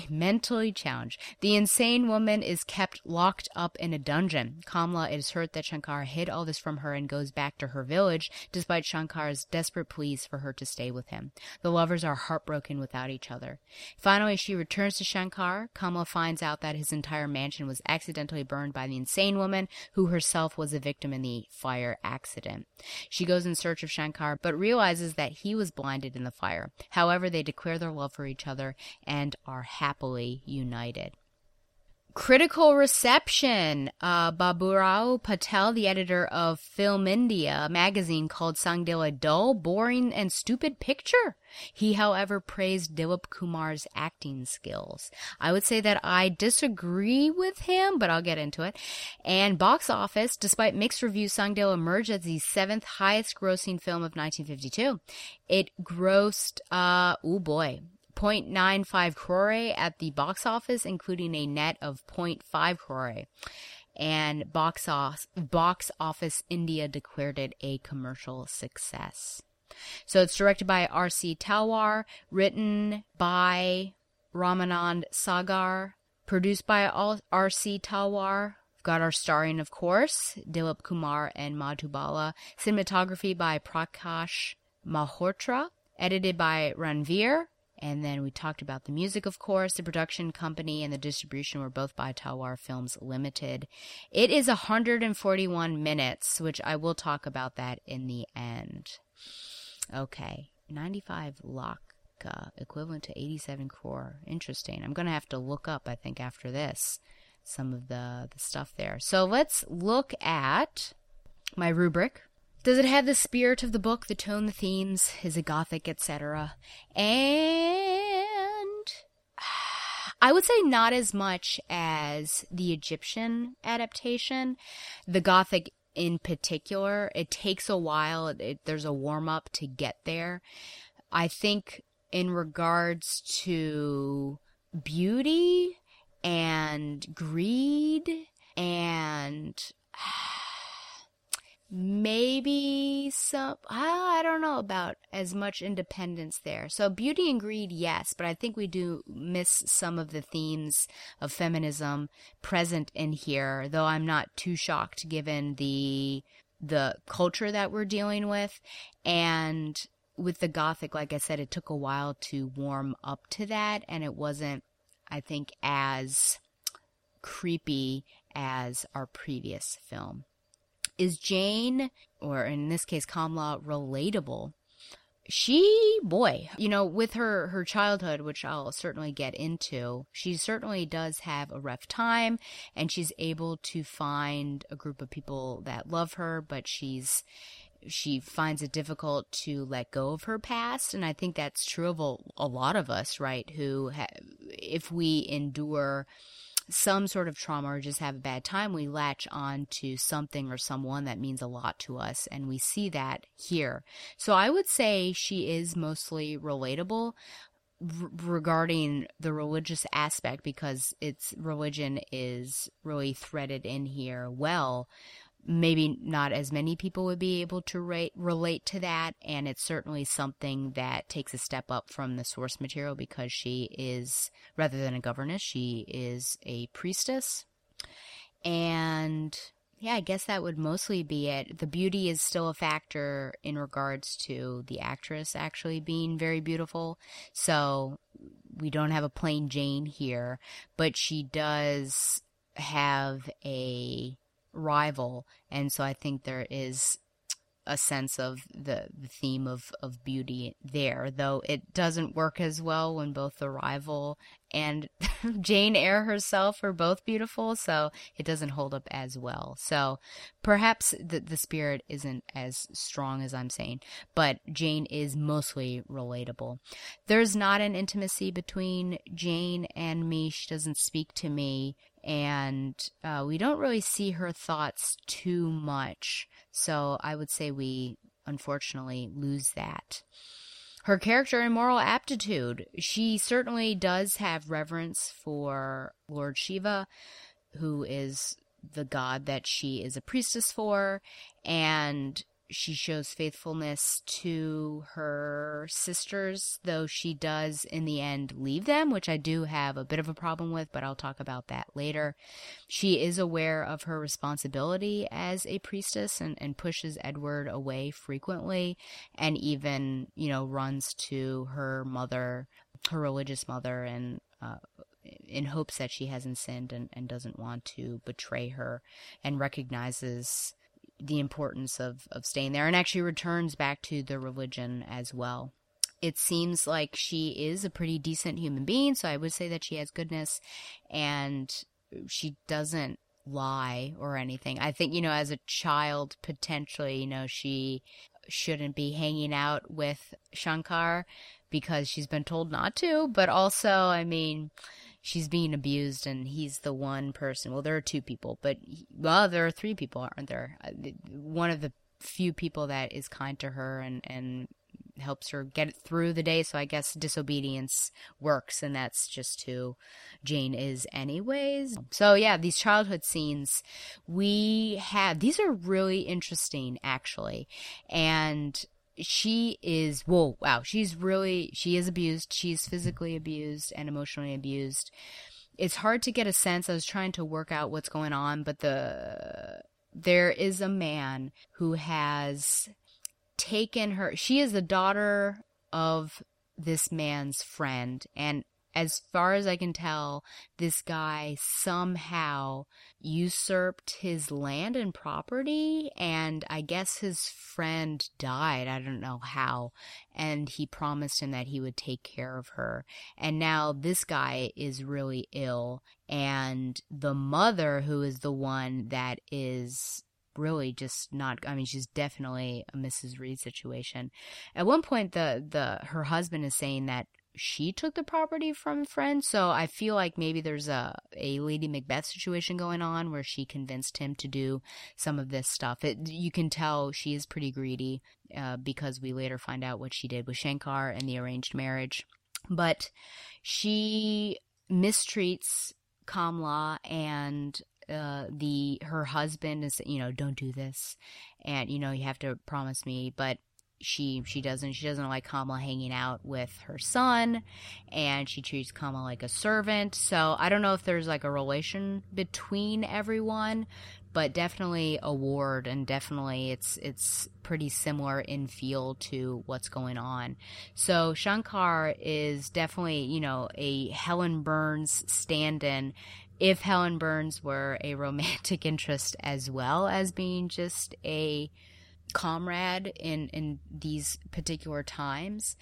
insane woman is kept locked up in a dungeon. Kamla is hurt that Shankar hid all this from her and goes back to her village, despite Shankar's desperate pleas for her to stay with him. The lovers are heartbroken without each other. Finally, she returns to Shankar. Kamla finds out that his entire mansion was accidentally burned by the insane woman, who herself was a victim in the fire accident. She goes in search of Shankar, but realizes that he was blinded in the fire. However, they declare their love for each other and are happily united. Critical reception. Baburao Patel, the editor of Film India, a magazine, called Sangdil a dull, boring, and stupid picture. He, however, praised Dilip Kumar's acting skills. I would say that I disagree with him, but I'll get into it. And box office, despite mixed reviews, Sangdil emerged as the 7th highest grossing film of 1952. It grossed, 0.95 crore at the box office, including a net of 0.5 crore. And box office India declared it a commercial success. So it's directed by R.C. Talwar, written by Ramanand Sagar, produced by R.C. Talwar. We've got our starring, of course, Dilip Kumar and Madhubala. Cinematography by Prakash Malhotra, edited by Ranveer. And then we talked about the music, of course. The production company and the distribution were both by Talwar Films Limited. It is 141 minutes, which I will talk about that in the end. Okay, 95 lakh, equivalent to 87 crore. Interesting. I'm going to have to look up, I think, after this, some of the stuff there. So let's look at my rubric. Does it have the spirit of the book, the tone, the themes? Is it gothic, etc.? And I would say not as much as the Egyptian adaptation. The gothic in particular, it takes a while. There's a warm-up to get there. I think in regards to beauty and greed and maybe some, I don't know about as much independence there. So beauty and greed, yes, but I think we do miss some of the themes of feminism present in here, though I'm not too shocked given the culture that we're dealing with. And with the Gothic, like I said, it took a while to warm up to that, and it wasn't, I think, as creepy as our previous film. Is Jane, or in this case Kamla, relatable? With her childhood, which I'll certainly get into, she certainly does have a rough time, and she's able to find a group of people that love her, but she finds it difficult to let go of her past. And I think that's true of a lot of us, right? Who, if we endure some sort of trauma or just have a bad time, we latch on to something or someone that means a lot to us, and we see that here. So I would say she is mostly relatable regarding the religious aspect, because religion is really threaded in here well. Maybe not as many people would be able to relate to that, and it's certainly something that takes a step up from the source material, because she is, rather than a governess, she is a priestess. And yeah, I guess that would mostly be it. The beauty is still a factor in regards to the actress actually being very beautiful, so we don't have a plain Jane here, but she does have a rival, and so I think there is a sense of the theme of beauty there, though it doesn't work as well when both the rival and Jane Eyre herself are both beautiful, so it doesn't hold up as well. So perhaps the spirit isn't as strong as I'm saying, but Jane is mostly relatable. There's not an intimacy between Jane and me. She doesn't speak to me, and we don't really see her thoughts too much, so I would say we unfortunately lose that. Her character and moral aptitude. She certainly does have reverence for Lord Shiva. who is the god that she is a priestess for, and she shows faithfulness to her sisters, though she does in the end leave them, which I do have a bit of a problem with, but I'll talk about that later. She is aware of her responsibility as a priestess and pushes Edward away frequently, and even, runs to her mother, her religious mother, and in hopes that she hasn't sinned and doesn't want to betray her, and recognizes the importance of staying there, and actually returns back to the religion as well. It seems like she is a pretty decent human being, so I would say that she has goodness, and she doesn't lie or anything. I think, as a child, potentially, she shouldn't be hanging out with Shankar because she's been told not to, but also, she's being abused, and he's the one person. Well, there are two people, but there are three people, aren't there? One of the few people that is kind to her and helps her get through the day. So I guess disobedience works, and that's just who Jane is anyways. So yeah, these childhood scenes these are really interesting, actually. And she is abused. She's physically abused and emotionally abused. It's hard to get a sense. I was trying to work out what's going on, but there is a man who has taken her. She is the daughter of this man's friend, and as far as I can tell, this guy somehow usurped his land and property, and I guess his friend died. I don't know how. And he promised him that he would take care of her. And now this guy is really ill, and the mother, who is the one that is really just not, she's definitely a Mrs. Reed situation. At one point, her husband is saying that she took the property from a friend, so I feel like maybe there's a Lady Macbeth situation going on where she convinced him to do some of this stuff. You can tell she is pretty greedy, because we later find out what she did with Shankar and the arranged marriage. But she mistreats Kamla, and her husband is, don't do this, and you have to promise me, but she doesn't like Kamla hanging out with her son, and she treats Kamla like a servant. So I don't know if there's like a relation between everyone, but definitely a ward, and definitely it's pretty similar in feel to what's going on. So Shankar is definitely, a Helen Burns stand-in, if Helen Burns were a romantic interest as well as being just a comrade in these particular times.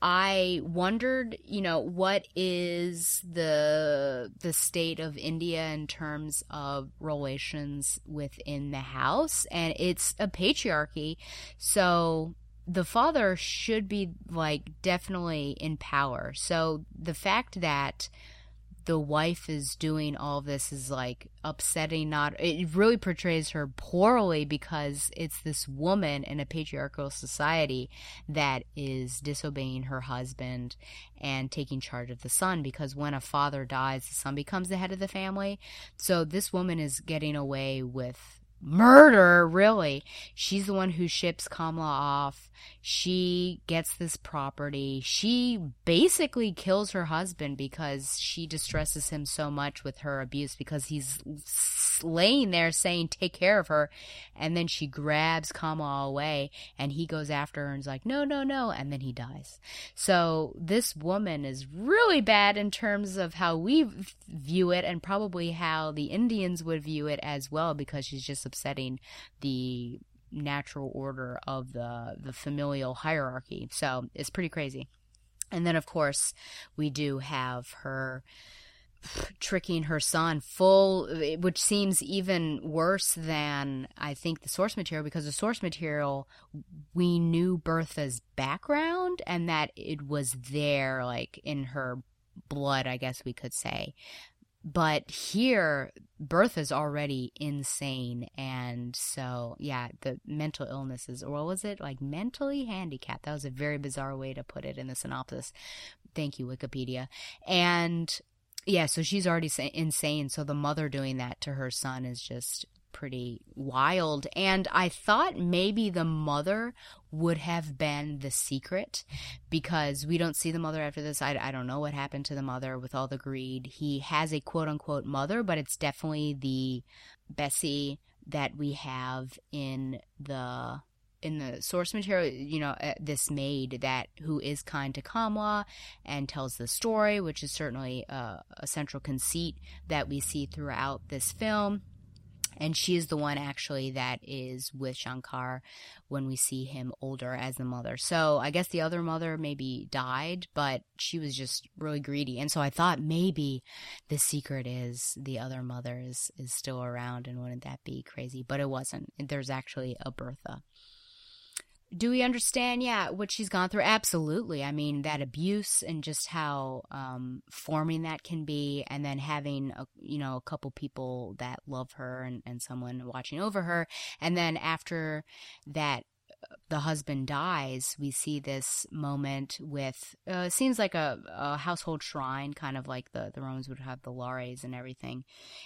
I wondered, what is the state of India in terms of relations within the house, and it's a patriarchy, so the father should be definitely in power. So the fact that the wife is doing all this is upsetting. It really portrays her poorly, because it's this woman in a patriarchal society that is disobeying her husband and taking charge of the son, because when a father dies, the son becomes the head of the family. So this woman is getting away with murder, really. She's the one who ships Kamla off. She gets this property. She basically kills her husband because she distresses him so much with her abuse, because he's laying there saying, take care of her, and then she grabs Kamla away, and he goes after her and is like, no, and then he dies. So this woman is really bad in terms of how we view it, and probably how the Indians would view it as well, because she's just upsetting the natural order of the familial hierarchy. So it's pretty crazy. And then, of course, we do have her tricking her son which seems even worse than, I think, the source material, because the source material, we knew Bertha's background and that it was there, in her blood, I guess we could say. But here, Bertha's already insane, and so, yeah, the mental illnesses, or was it, mentally handicapped? That was a very bizarre way to put it in the synopsis. Thank you, Wikipedia. And Yeah, so she's already insane. So the mother doing that to her son is just pretty wild. And I thought maybe the mother would have been the secret, because we don't see the mother after this. I don't know what happened to the mother with all the greed. He has a quote-unquote mother, but it's definitely the Bessie that we have in the source material, you know, this maid who is kind to Kamla and tells the story, which is certainly a central conceit that we see throughout this film. And she is the one actually that is with Shankar when we see him older as the mother. So I guess the other mother maybe died, but she was just really greedy. And so I thought maybe the secret is the other mother is still around, and wouldn't that be crazy? But it wasn't. There's actually a Bertha. Do we understand, what she's gone through? Absolutely. I mean, that abuse and just how forming that can be, and then having, a couple people that love her and someone watching over her. And then after that, the husband dies, we see this moment with, seems like a household shrine, kind of like the Romans would have the lares and everything.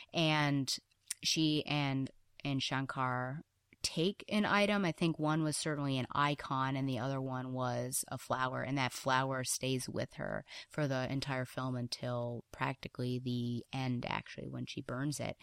And she and Shankar take an item. I think one was certainly an icon and the other one was a flower, and that flower stays with her for the entire film until practically the end, actually, when she burns it.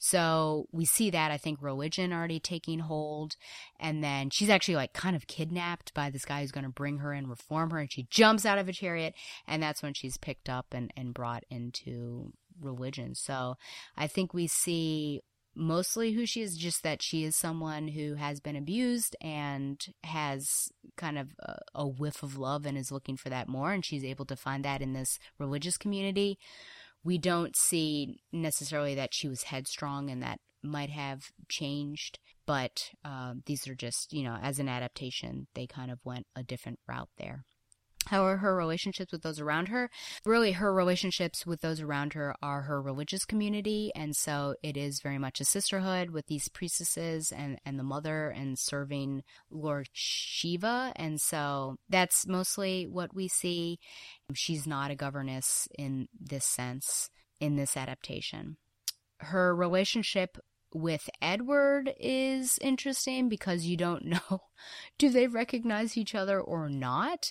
So we see that, I think, religion already taking hold, and then she's actually like kind of kidnapped by this guy who's going to bring her and reform her, and she jumps out of a chariot, and that's when she's picked up and brought into religion. So I think we see mostly who she is, just that she is someone who has been abused and has kind of a whiff of love and is looking for that more, and she's able to find that in this religious community. We don't see necessarily that she was headstrong, and that might have changed, but these are just, as an adaptation, they kind of went a different route there. How are her relationships with those around her? Really, her relationships with those around her are her religious community, and so it is very much a sisterhood with these priestesses and the mother and serving Lord Shiva, and so that's mostly what we see. She's not a governess in this sense in this adaptation. Her relationship with Edward is interesting because you don't know, do they recognize each other or not?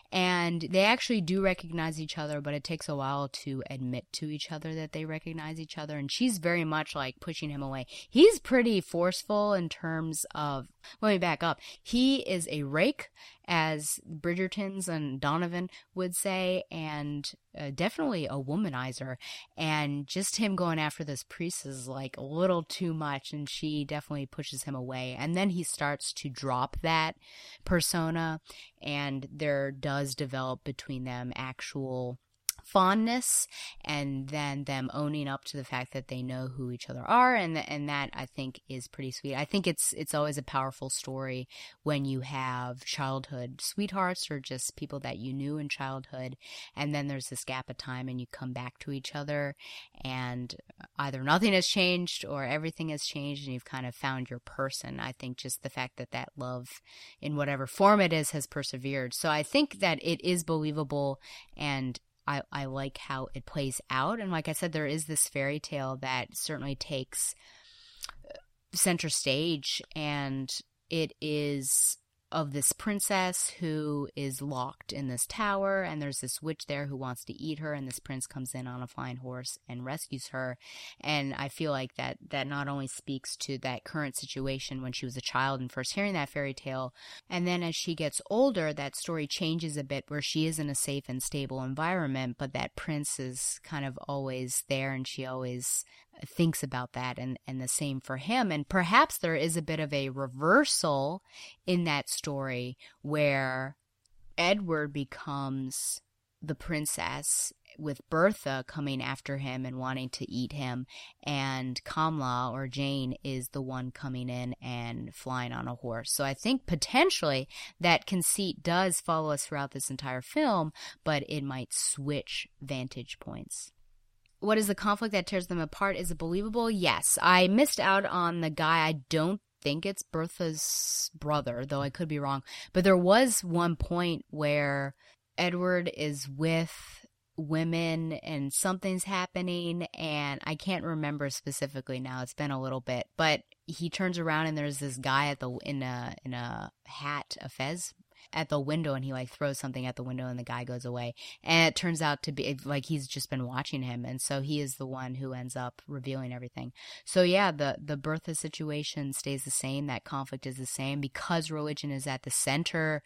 And they actually do recognize each other, but it takes a while to admit to each other that they recognize each other. And she's very much like pushing him away. He's pretty forceful in terms of, let me back up. He is a rake, as Bridgertons and Donovan would say, and definitely a womanizer. And just him going after this priest is like a little too much, and she definitely pushes him away. And then he starts to drop that persona, and there does develop between them actual fondness, and then them owning up to the fact that they know who each other are, and that I think is pretty sweet. I think it's always a powerful story when you have childhood sweethearts or just people that you knew in childhood, and then there's this gap of time and you come back to each other, and either nothing has changed or everything has changed and you've kind of found your person. I think just the fact that love, in whatever form it is, has persevered. So I think that it is believable, and I like how it plays out. And like I said, there is this fairy tale that certainly takes center stage, and it is of this princess who is locked in this tower, and there's this witch there who wants to eat her, and this prince comes in on a flying horse and rescues her. And I feel like that not only speaks to that current situation when she was a child and first hearing that fairy tale, and then as she gets older, that story changes a bit where she is in a safe and stable environment, but that prince is kind of always there, and she always thinks about that, and the same for him. And perhaps there is a bit of a reversal in that story where Edward becomes the princess, with Bertha coming after him and wanting to eat him, and Kamla, or Jane, is the one coming in and flying on a horse. So I think potentially that conceit does follow us throughout this entire film, but it might switch vantage points. What is the conflict that tears them apart? Is it believable? Yes. I missed out on the guy. I don't think it's Bertha's brother, though I could be wrong. But there was one point where Edward is with women and something's happening, and I can't remember specifically now. It's been a little bit, but he turns around and there's this guy in a hat, a fez, at the window, and he like throws something at the window and the guy goes away, and it turns out to be like he's just been watching him, and so he is the one who ends up revealing everything. So yeah, the Bertha situation stays the same. That conflict is the same because religion is at the center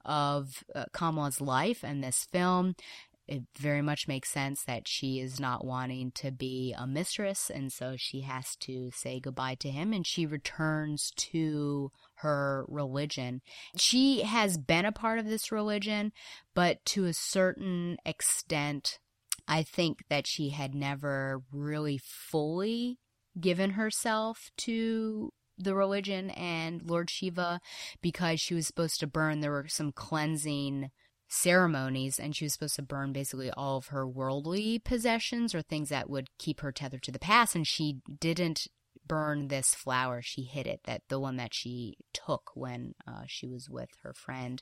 of Kamala's life and this film. It very much makes sense that she is not wanting to be a mistress, and so she has to say goodbye to him, and she returns to her religion. She has been a part of this religion, but to a certain extent, I think that she had never really fully given herself to the religion and Lord Shiva, because she was supposed to burn. There were some cleansing ceremonies, and she was supposed to burn basically all of her worldly possessions or things that would keep her tethered to the past, and she didn't burn this flower. She hid it, the one that she took when she was with her friend.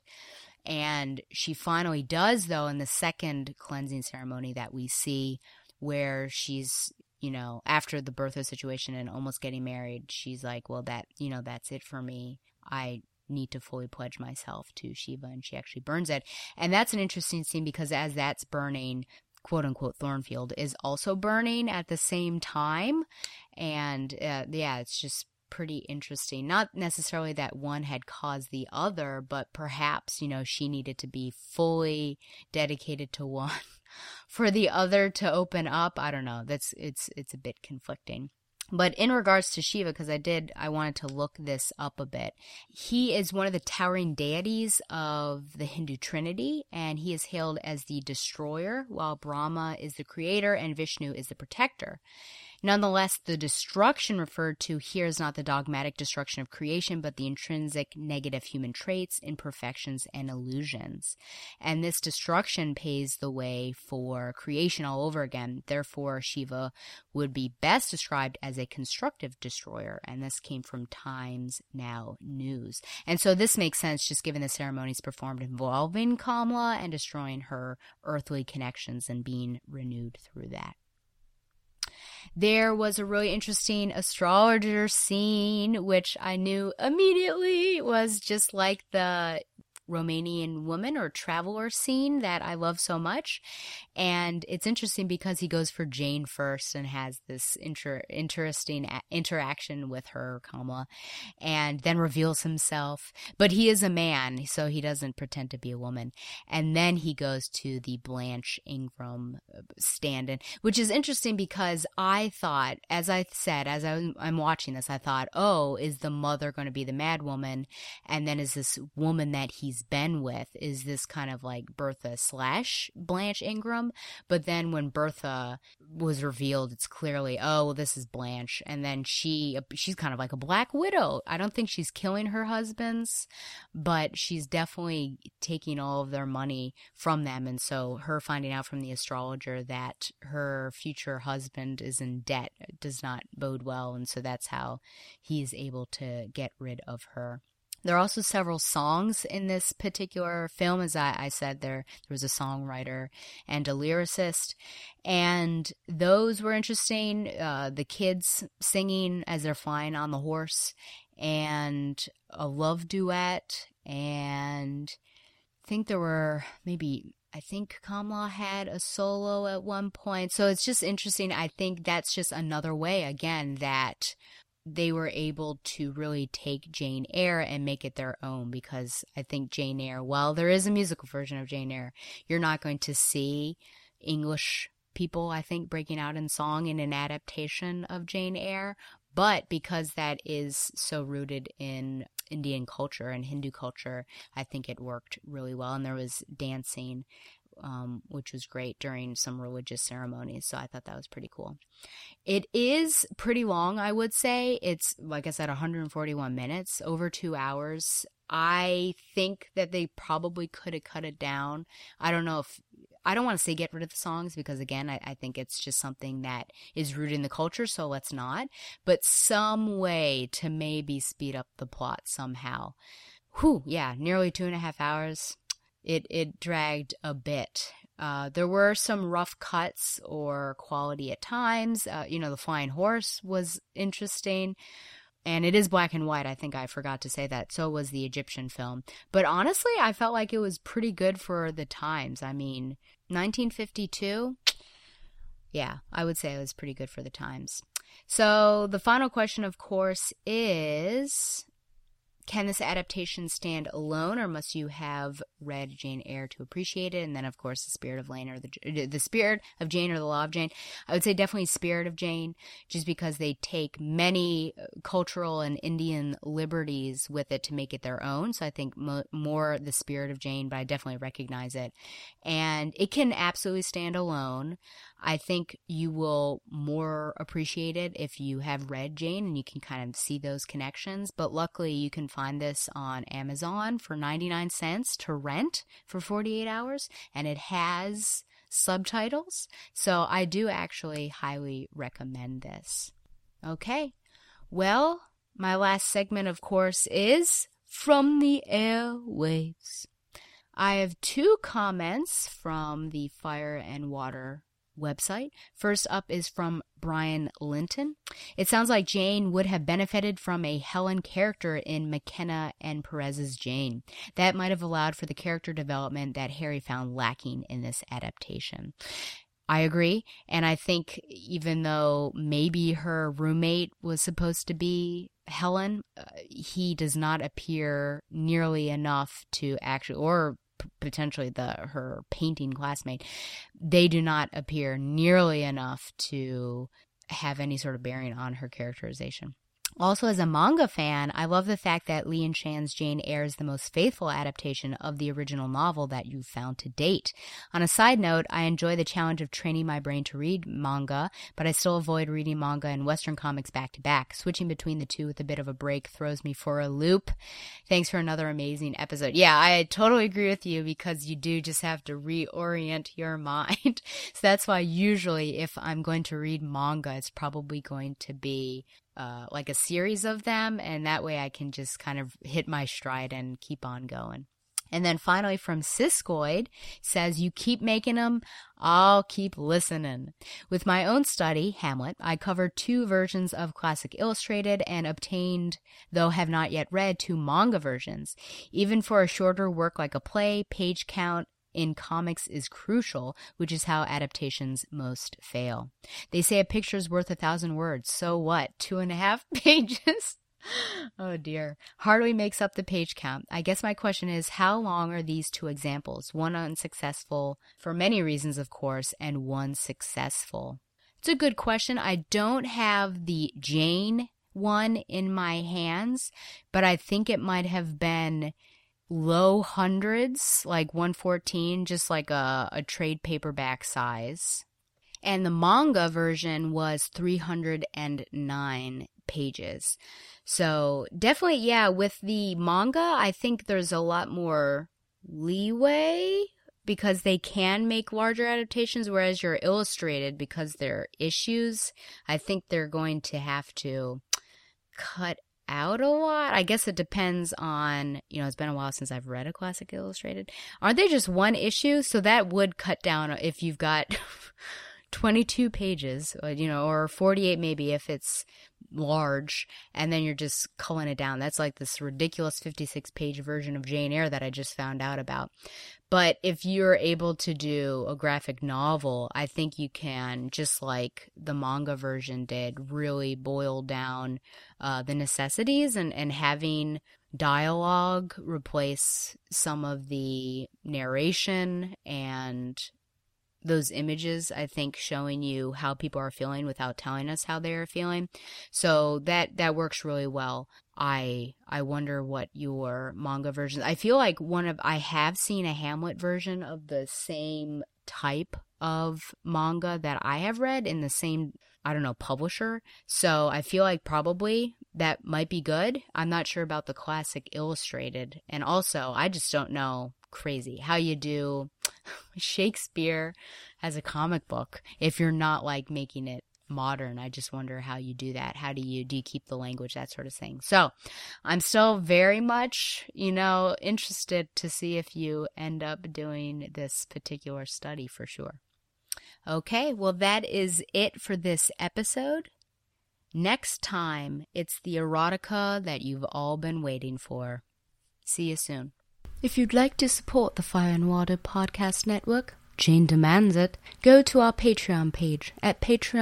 And she finally does, though, in the second cleansing ceremony that we see, where she's, after the Bertha situation and almost getting married, she's like, well, that's it for me. I need to fully pledge myself to Shiva, and she actually burns it. And that's an interesting scene because as that's burning, quote unquote, Thornfield is also burning at the same time. And it's just pretty interesting. Not necessarily that one had caused the other, but perhaps, she needed to be fully dedicated to one for the other to open up. I don't know. It's a bit conflicting. But in regards to Shiva, because I wanted to look this up a bit. He is one of the towering deities of the Hindu Trinity, and he is hailed as the destroyer, while Brahma is the creator and Vishnu is the protector. Nonetheless, the destruction referred to here is not the dogmatic destruction of creation, but the intrinsic negative human traits, imperfections, and illusions. And this destruction paves the way for creation all over again. Therefore, Shiva would be best described as a constructive destroyer, and this came from Times Now News. And so this makes sense just given the ceremonies performed involving Kamala and destroying her earthly connections and being renewed through that. There was a really interesting astrologer scene, which I knew immediately was just like the Romanian woman or traveler scene that I love so much. And it's interesting because he goes for Jane first and has this interesting interaction with her, Kamala, and then reveals himself. But he is a man, so he doesn't pretend to be a woman. And then he goes to the Blanche Ingram stand-in, which is interesting because I thought, as I said, as I'm watching this, I thought, oh, is the mother going to be the mad woman? And then is this woman that he's been with, is this kind of like Bertha / Blanche Ingram? But then when Bertha was revealed, it's clearly, oh, well, this is Blanche. And then she's kind of like a Black Widow. I don't think she's killing her husbands, but she's definitely taking all of their money from them. And so her finding out from the astrologer that her future husband is in debt does not bode well. And so that's how he's able to get rid of her. There are also several songs in this particular film. As I said, there was a songwriter and a lyricist, and those were interesting. The kids singing as they're flying on the horse, and a love duet, and I think there were I think Kamala had a solo at one point. So it's just interesting. I think that's just another way, again, that they were able to really take Jane Eyre and make it their own, because I think Jane Eyre, while there is a musical version of Jane Eyre, you're not going to see English people, I think, breaking out in song in an adaptation of Jane Eyre. But because that is so rooted in Indian culture and Hindu culture, I think it worked really well. And there was dancing, which was great during some religious ceremonies. So I thought that was pretty cool. It is pretty long, I would say. It's, like I said, 141 minutes, over 2 hours. I think that they probably could have cut it down. I don't want to say get rid of the songs, because again, I think it's just something that is rooted in the culture, so let's not. But some way to maybe speed up the plot somehow. Nearly 2.5 hours. It dragged a bit. There were some rough cuts or quality at times. The flying horse was interesting. And it is black and white. I think I forgot to say that. So was the Egyptian film. But honestly, I felt like it was pretty good for the times. I mean, 1952, yeah, I would say it was pretty good for the times. So the final question, of course, is, can this adaptation stand alone, or must you have read Jane Eyre to appreciate it? And then, of course, the Spirit of Jane or the Spirit of Jane or the Law of Jane. I would say definitely Spirit of Jane, just because they take many cultural and Indian liberties with it to make it their own. So I think more the Spirit of Jane, but I definitely recognize it. And it can absolutely stand alone. I think you will more appreciate it if you have read Jane and you can kind of see those connections. But luckily, you can find this on Amazon for 99 cents to rent for 48 hours, and it has subtitles. So I do actually highly recommend this. Okay, well, my last segment, of course, is From the Airwaves. I have 2 comments from the Fire and Water website. First up is from Brian Linton. It sounds like Jane would have benefited from a Helen character in McKenna and Perez's Jane. That might have allowed for the character development that Harry found lacking in this adaptation. I agree, and I think even though maybe her roommate was supposed to be Helen, he does not appear nearly enough to actually, or potentially her painting classmate, they do not appear nearly enough to have any sort of bearing on her characterization. Also, as a manga fan, I love the fact that Lee and Shan's Jane Eyre is the most faithful adaptation of the original novel that you've found to date. On a side note, I enjoy the challenge of training my brain to read manga, but I still avoid reading manga and Western comics back to back. Switching between the two with a bit of a break throws me for a loop. Thanks for another amazing episode. Yeah, I totally agree with you, because you do just have to reorient your mind. So that's why usually if I'm going to read manga, it's probably going to be like a series of them, and that way I can just kind of hit my stride and keep on going. And then finally from Siskoid says, you keep making them, I'll keep listening. With my own study, Hamlet, I covered 2 versions of Classic Illustrated and obtained, though have not yet read, 2 manga versions. Even for a shorter work like a play, page count in comics is crucial, which is how adaptations most fail. They say a picture's worth 1,000 words. So what? 2.5 pages? Oh dear. Hardly makes up the page count. I guess my question is, how long are these 2 examples? One unsuccessful, for many reasons, of course, and one successful. It's a good question. I don't have the Jane one in my hands, but I think it might have been low hundreds, like 114, just like a trade paperback size. And the manga version was 309 pages. So definitely, yeah, with the manga, I think there's a lot more leeway because they can make larger adaptations, whereas your illustrated, because they're issues, I think they're going to have to cut out a lot. I guess it depends on, it's been a while since I've read a Classic Illustrated. Aren't they just one issue? So that would cut down if you've got 22 pages, or 48 maybe if it's large, and then you're just culling it down. That's like this ridiculous 56-page version of Jane Eyre that I just found out about. But if you're able to do a graphic novel, I think you can, just like the manga version did, really boil down the necessities and having dialogue replace some of the narration and those images, I think, showing you how people are feeling without telling us how they are feeling. So that works really well. I wonder what your manga version. I feel like I have seen a Hamlet version of the same type of manga that I have read in the same, publisher. So I feel like probably that might be good. I'm not sure about the Classic Illustrated. And also, I just don't know, crazy, how you do Shakespeare as a comic book if you're not like making it modern. I just wonder how you do that. How do you keep the language, that sort of thing. So I'm still very much, interested to see if you end up doing this particular study for sure. Okay, well, that is it for this episode. Next time, it's the erotica that you've all been waiting for. See you soon. If you'd like to support the Fire and Water Podcast Network, Jane demands it, go to our Patreon page at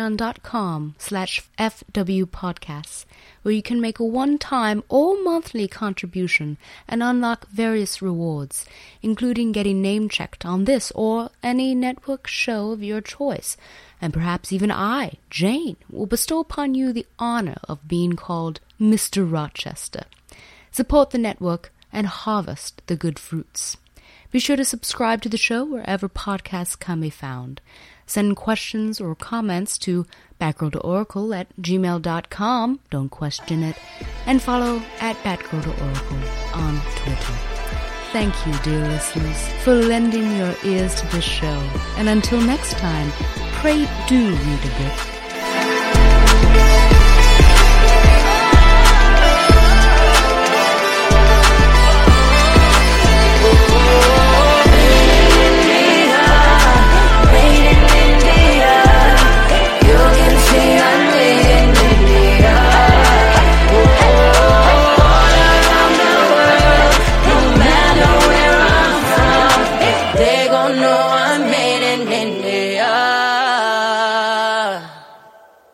patreon.com/FWPodcasts, where you can make a one-time or monthly contribution and unlock various rewards, including getting name-checked on this or any network show of your choice. And perhaps even I, Jane, will bestow upon you the honor of being called Mr. Rochester. Support the network and harvest the good fruits. Be sure to subscribe to the show wherever podcasts can be found. Send questions or comments to batgirltooracle@gmail.com. Don't question it. And follow @batgirltooracle on Twitter. Thank you, dear listeners, for lending your ears to this show. And until next time, pray do read a bit. They gon' know I'm made in India.